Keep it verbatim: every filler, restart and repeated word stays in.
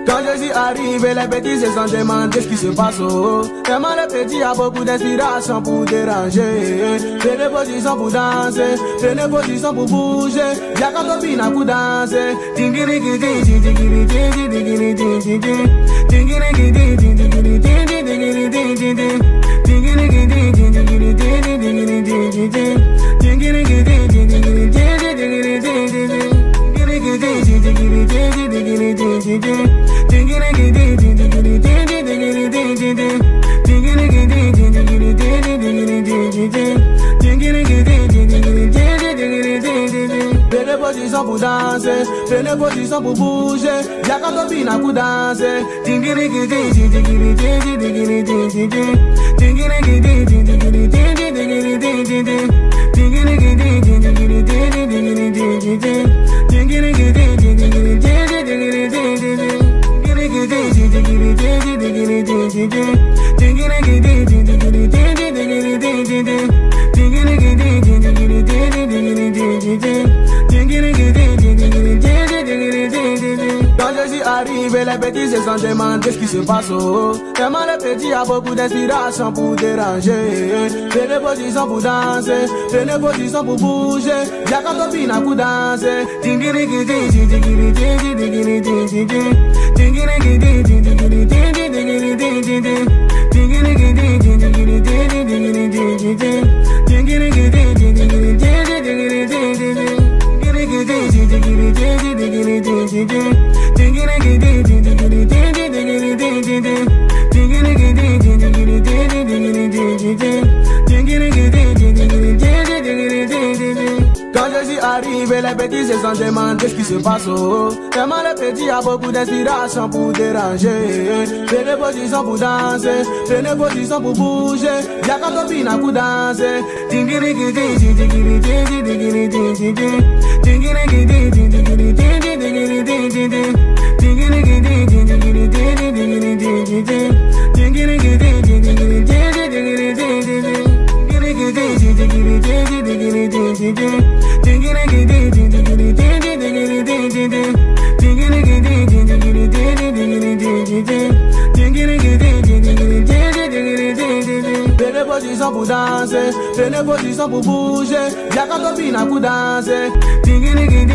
Quand je suis arrivé, les petits se sont demandé ce qui se passe. Tellement les petits a beaucoup d'inspiration pour déranger. Prenez position pour danser, prenez position pour bouger. Y'a quand on pina pour danser. Tingiri gidi, tingiri gidi, tingiri gidi, tingiri gidi, tingiri gidi, tingiri gidi, tingiri gidi, tingiri gidi, tingiri gidi, tingiri gidi, tingiri Prenez position pour danser, prenez position pour bouger. Y'a quand on pina pour danser. Tingiri gidi, tingiri gidi, tingiri gidi, tingiri gidi, tingiri gidi, tingiri gidi, tingiri gidi, tingiri gidi, tingiri Quand je suis arrivé, les petits se sont demandé ce qui se passe. Tellement les petits a beaucoup d'inspiration pour déranger. Prenez position pour danser, prenez position pour bouger. Y'a quand on pina pour danser. Tingiri gidi, tingiri gidi, tingiri gidi, tingiri gidi, tingiri gidi, tingiri gidi, tingiri gidi, tingiri gidi, tingiri gidi, tingiri gidi, tingiri gidi, tingiri gidi. Quand je suis arrivé, les petits se sont demandé ce qui se passe. Tellement les petits a beaucoup d'inspiration pour déranger. Prenez position pour danser, prenez position pour bouger. Y'a quand on pina pour danser. Tingiri gidi, tingiri gidi, tingiri gidi, tingiri gidi, tingiri gidi, tingiri gidi, tingiri gidi, tingiri gidi, tingiri gidi, tingiri gidi, tingiri gidi, tingiri gidi. Prenez position pour danser, prenez position pour bouger. Y'a quand on pina pour danser. Tingiri gidi.